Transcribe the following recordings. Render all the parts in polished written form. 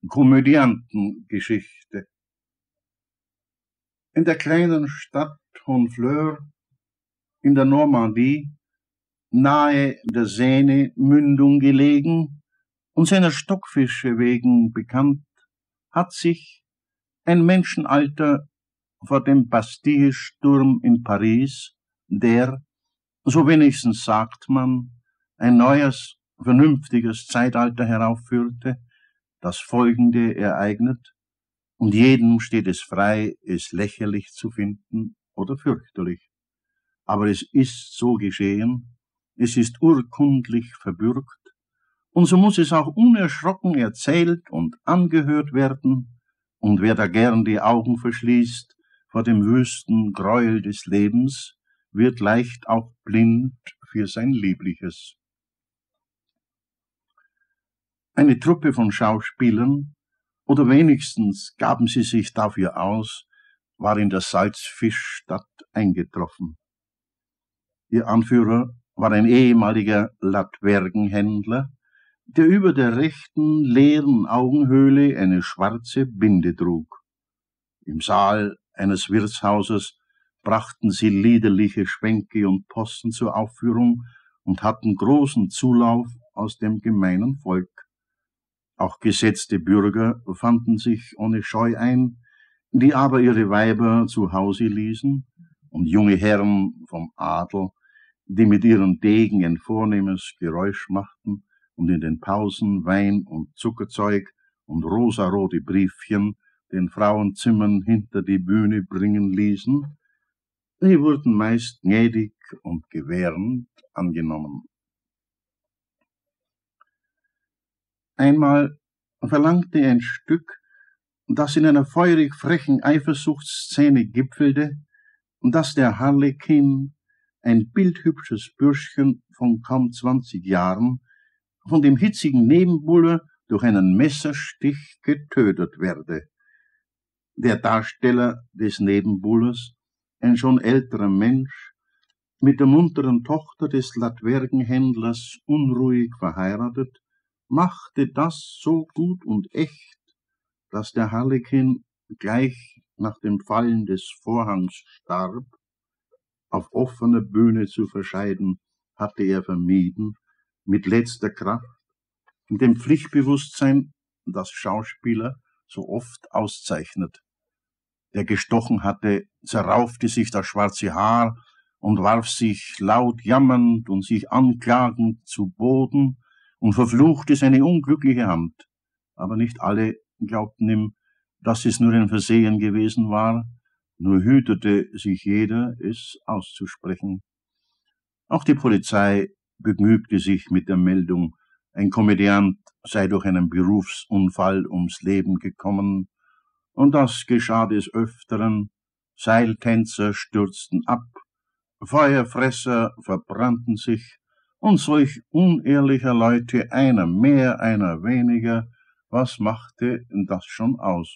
Komödiantengeschichte. In der kleinen Stadt Honfleur in der Normandie, nahe der Seine-Mündung gelegen und seiner Stockfische wegen bekannt, hat sich ein Menschenalter vor dem Bastille-Sturm in Paris, der, so wenigstens sagt man, ein neues, vernünftiges Zeitalter heraufführte, das Folgende ereignet, und jedem steht es frei, es lächerlich zu finden oder fürchterlich. Aber es ist so geschehen, es ist urkundlich verbürgt, und so muss es auch unerschrocken erzählt und angehört werden, und wer da gern die Augen verschließt vor dem wüsten Gräuel des Lebens, wird leicht auch blind für sein Liebliches. Eine Truppe von Schauspielern, oder wenigstens gaben sie sich dafür aus, war in der Salzfischstadt eingetroffen. Ihr Anführer war ein ehemaliger Latwergenhändler, der über der rechten, leeren Augenhöhle eine schwarze Binde trug. Im Saal eines Wirtshauses brachten sie liederliche Schwänke und Possen zur Aufführung und hatten großen Zulauf aus dem gemeinen Volk. Auch gesetzte Bürger fanden sich ohne Scheu ein, die aber ihre Weiber zu Hause ließen, und junge Herren vom Adel, die mit ihren Degen ein vornehmes Geräusch machten und in den Pausen Wein und Zuckerzeug und rosarote Briefchen den Frauenzimmern hinter die Bühne bringen ließen, die wurden meist gnädig und gewährend angenommen. Einmal verlangte ein Stück, das in einer feurig frechen Eifersuchtsszene gipfelte, dass der Harlekin, ein bildhübsches Bürschchen von kaum 20 Jahren, von dem hitzigen Nebenbuhler durch einen Messerstich getötet werde. Der Darsteller des Nebenbuhlers, ein schon älterer Mensch, mit der munteren Tochter des Latwergenhändlers unruhig verheiratet, machte das so gut und echt, dass der Harlekin gleich nach dem Fallen des Vorhangs starb. Auf offener Bühne zu verscheiden, hatte er vermieden, mit letzter Kraft, in dem Pflichtbewusstsein, das Schauspieler so oft auszeichnet. Der gestochen hatte, zerraufte sich das schwarze Haar und warf sich laut jammernd und sich anklagend zu Boden und verfluchte seine unglückliche Hand. Aber nicht alle glaubten ihm, dass es nur ein Versehen gewesen war, nur hütete sich jeder, es auszusprechen. Auch die Polizei begnügte sich mit der Meldung, ein Komödiant sei durch einen Berufsunfall ums Leben gekommen, und das geschah des Öfteren. Seiltänzer stürzten ab, Feuerfresser verbrannten sich, und solch unehrlicher Leute, einer mehr, einer weniger, was machte das schon aus?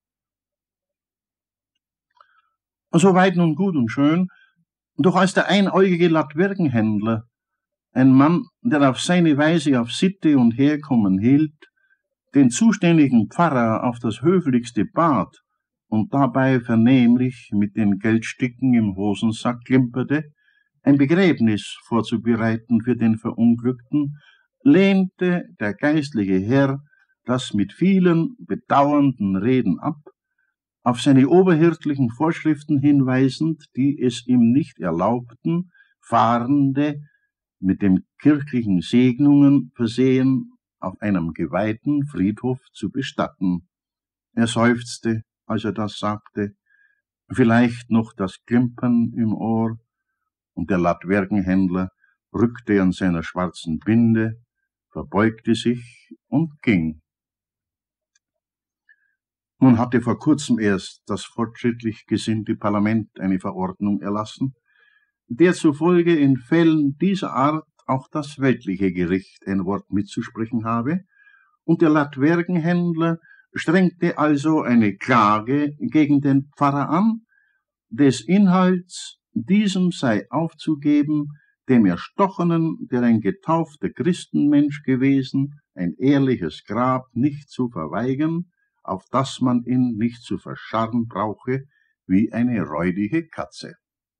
Soweit nun gut und schön, doch als der einäugige Latwergenhändler, ein Mann, der auf seine Weise auf Sitte und Herkommen hielt, den zuständigen Pfarrer auf das Höflichste bat und dabei vernehmlich mit den Geldstücken im Hosensack klimperte, ein Begräbnis vorzubereiten für den Verunglückten, lehnte der geistliche Herr das mit vielen bedauernden Reden ab, auf seine oberhirtlichen Vorschriften hinweisend, die es ihm nicht erlaubten, Fahrende mit den kirchlichen Segnungen versehen auf einem geweihten Friedhof zu bestatten. Er seufzte, als er das sagte, vielleicht noch das Klimpern im Ohr, und der Latwergenhändler rückte an seiner schwarzen Binde, verbeugte sich und ging. Nun hatte vor kurzem erst das fortschrittlich gesinnte Parlament eine Verordnung erlassen, der zufolge in Fällen dieser Art auch das weltliche Gericht ein Wort mitzusprechen habe, und der Latwergenhändler strengte also eine Klage gegen den Pfarrer an, des Inhalts diesem sei aufzugeben, dem Erstochenen, der ein getaufter Christenmensch gewesen, ein ehrliches Grab nicht zu verweigern, auf das man ihn nicht zu verscharren brauche, wie eine räudige Katze.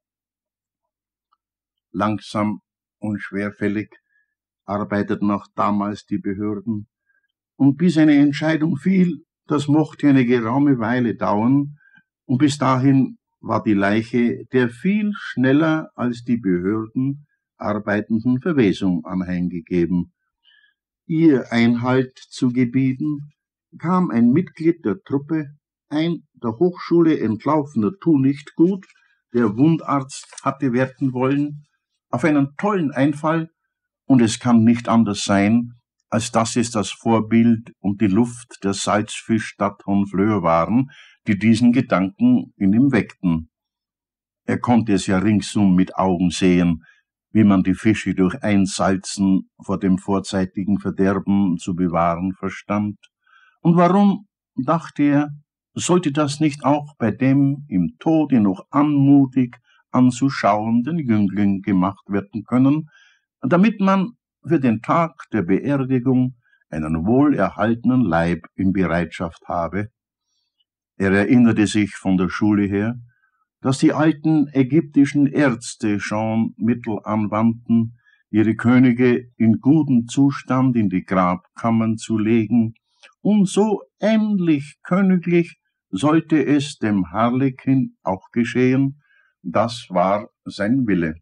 Langsam und schwerfällig arbeiteten auch damals die Behörden, und bis eine Entscheidung fiel, das mochte eine geraume Weile dauern, und bis dahin war die Leiche der viel schneller als die Behörden arbeitenden Verwesung anheimgegeben. Ihr Einhalt zu gebieten, kam ein Mitglied der Truppe, ein der Hochschule entlaufener Tunichtgut, der Wundarzt hatte werden wollen, auf einen tollen Einfall, und es kann nicht anders sein, als dass es das Vorbild und die Luft der Salzfischstadt Honfleur waren, die diesen Gedanken in ihm weckten. Er konnte es ja ringsum mit Augen sehen, wie man die Fische durch Einsalzen vor dem vorzeitigen Verderben zu bewahren verstand. Und warum, dachte er, sollte das nicht auch bei dem im Tode noch anmutig anzuschauenden Jüngling gemacht werden können, damit man für den Tag der Beerdigung einen wohlerhaltenen Leib in Bereitschaft habe? Er erinnerte sich von der Schule her, dass die alten ägyptischen Ärzte schon Mittel anwandten, ihre Könige in gutem Zustand in die Grabkammern zu legen, und so ähnlich königlich sollte es dem Harlekin auch geschehen. Das war sein Wille.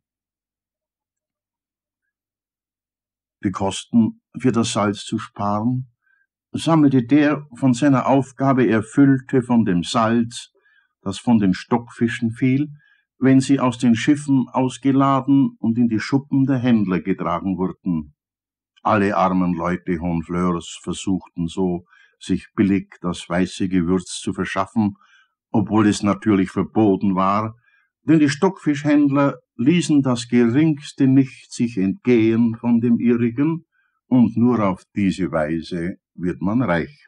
Die Kosten für das Salz zu sparen, sammelte der von seiner Aufgabe Erfüllte von dem Salz, das von den Stockfischen fiel, wenn sie aus den Schiffen ausgeladen und in die Schuppen der Händler getragen wurden. Alle armen Leute Honfleurs versuchten so, sich billig das weiße Gewürz zu verschaffen, obwohl es natürlich verboten war, denn die Stockfischhändler ließen das Geringste nicht sich entgehen von dem ihrigen, und nur auf diese Weise wird man reich.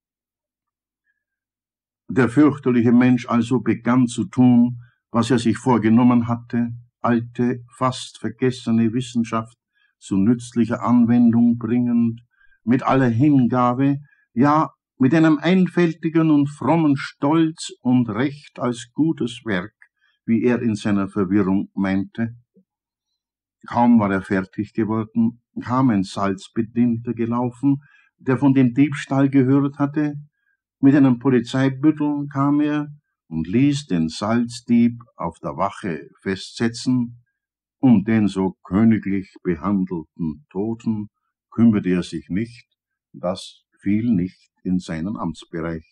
Der fürchterliche Mensch also begann zu tun, was er sich vorgenommen hatte, alte, fast vergessene Wissenschaft zu nützlicher Anwendung bringend, mit aller Hingabe, ja, mit einem einfältigen und frommen Stolz und Recht als gutes Werk, wie er in seiner Verwirrung meinte. Kaum war er fertig geworden, kam ein Salzbedienter gelaufen, der von dem Diebstahl gehört hatte. Mit einem Polizeibüttel kam er und ließ den Salzdieb auf der Wache festsetzen. Um den so königlich behandelten Toten kümmerte er sich nicht, das fiel nicht in seinen Amtsbereich.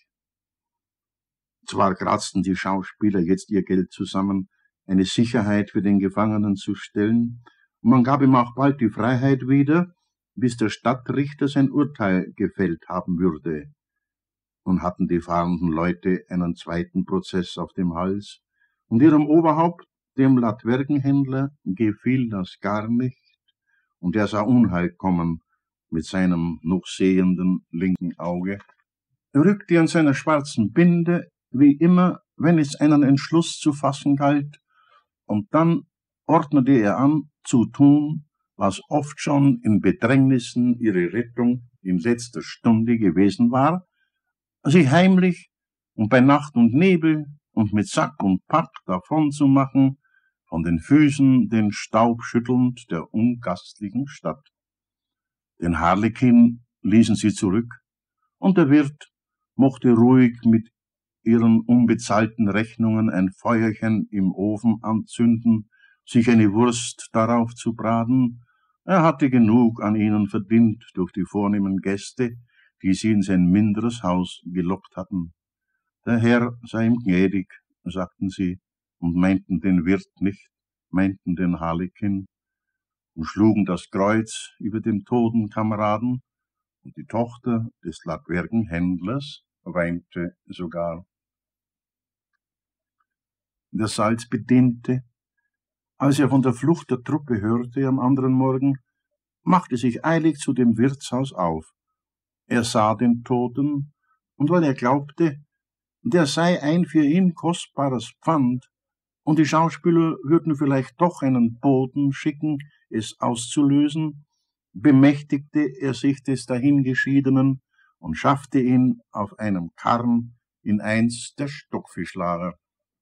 Zwar kratzten die Schauspieler jetzt ihr Geld zusammen, eine Sicherheit für den Gefangenen zu stellen, und man gab ihm auch bald die Freiheit wieder, bis der Stadtrichter sein Urteil gefällt haben würde. Nun hatten die fahrenden Leute einen zweiten Prozess auf dem Hals, und ihrem Oberhaupt, dem Latwerkenhändler, gefiel das gar nicht, und er sah Unheil kommen mit seinem noch sehenden linken Auge. Er rückte an seiner schwarzen Binde, wie immer, wenn es einen Entschluss zu fassen galt, und dann ordnete er an, zu tun, was oft schon in Bedrängnissen ihre Rettung in letzter Stunde gewesen war, sich heimlich und bei Nacht und Nebel und mit Sack und Pack davon zu machen, von den Füßen den Staub schüttelnd der ungastlichen Stadt. Den Harlekin ließen sie zurück, und der Wirt mochte ruhig mit ihren unbezahlten Rechnungen ein Feuerchen im Ofen anzünden, sich eine Wurst darauf zu braten. Er hatte genug an ihnen verdient durch die vornehmen Gäste, die sie in sein minderes Haus gelockt hatten. Der Herr sei ihm gnädig, sagten sie, und meinten den Wirt nicht, meinten den Harlekin, und schlugen das Kreuz über dem toten Kameraden, und die Tochter des Latwerkenhändlers weinte sogar. Der Salzbediente, als er von der Flucht der Truppe hörte am anderen Morgen, machte sich eilig zu dem Wirtshaus auf. Er sah den Toten, und weil er glaubte, der sei ein für ihn kostbares Pfand, und die Schauspieler würden vielleicht doch einen Boten schicken, es auszulösen, bemächtigte er sich des Dahingeschiedenen und schaffte ihn auf einem Karren in eins der Stockfischlager.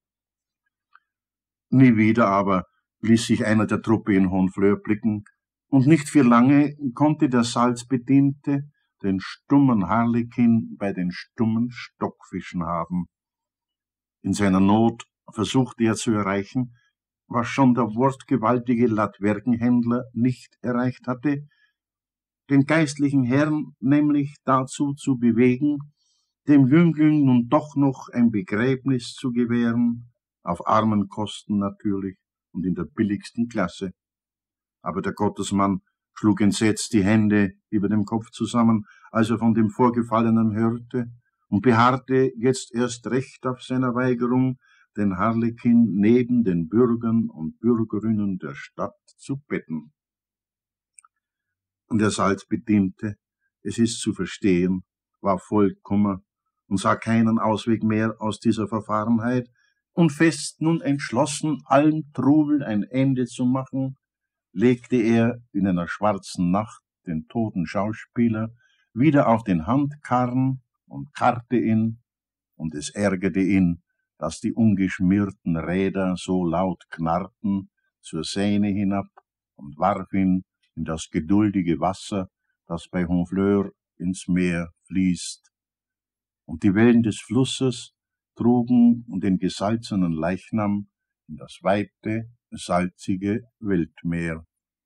Nie wieder aber ließ sich einer der Truppe in Honfleur blicken, und nicht für lange konnte der Salzbediente den stummen Harlekin bei den stummen Stockfischen haben. In seiner Not versuchte er zu erreichen, was schon der wortgewaltige Latwerkenhändler nicht erreicht hatte, den geistlichen Herrn nämlich dazu zu bewegen, dem Jüngling nun doch noch ein Begräbnis zu gewähren, auf armen Kosten natürlich und in der billigsten Klasse. Aber der Gottesmann schlug entsetzt die Hände über dem Kopf zusammen, als er von dem Vorgefallenen hörte, und beharrte jetzt erst recht auf seiner Weigerung, den Harlekin neben den Bürgern und Bürgerinnen der Stadt zu betten. Und der Salzbediente, es ist zu verstehen, war voll Kummer und sah keinen Ausweg mehr aus dieser Verfahrenheit und fest nun entschlossen, allem Trubel ein Ende zu machen, legte er in einer schwarzen Nacht den toten Schauspieler wieder auf den Handkarren und karrte ihn, und es ärgerte ihn, dass die ungeschmierten Räder so laut knarrten, zur Seine hinab und warf ihn in das geduldige Wasser, das bei Honfleur ins Meer fließt. Und die Wellen des Flusses trugen den gesalzenen Leichnam in das weite, salzige Weltmeer.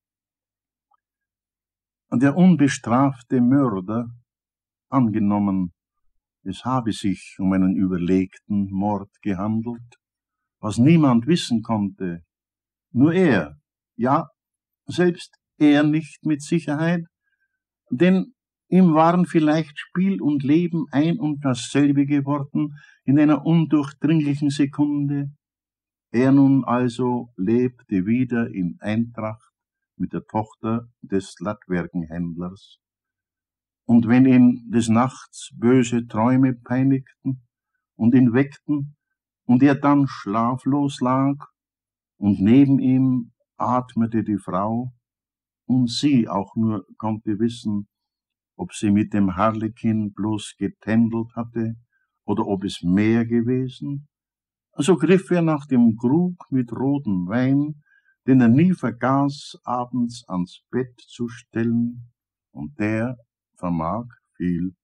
Und der unbestrafte Mörder, angenommen, es habe sich um einen überlegten Mord gehandelt, was niemand wissen konnte, nur er, ja, selbst er nicht mit Sicherheit, denn ihm waren vielleicht Spiel und Leben ein und dasselbe geworden in einer undurchdringlichen Sekunde. Er nun also lebte wieder in Eintracht mit der Tochter des Latwerkenhändlers. Und wenn ihn des Nachts böse Träume peinigten und ihn weckten und er dann schlaflos lag und neben ihm atmete die Frau und sie auch nur konnte wissen, ob sie mit dem Harlekin bloß getändelt hatte oder ob es mehr gewesen, so griff er nach dem Krug mit rotem Wein, den er nie vergaß, abends ans Bett zu stellen, und der vermag viel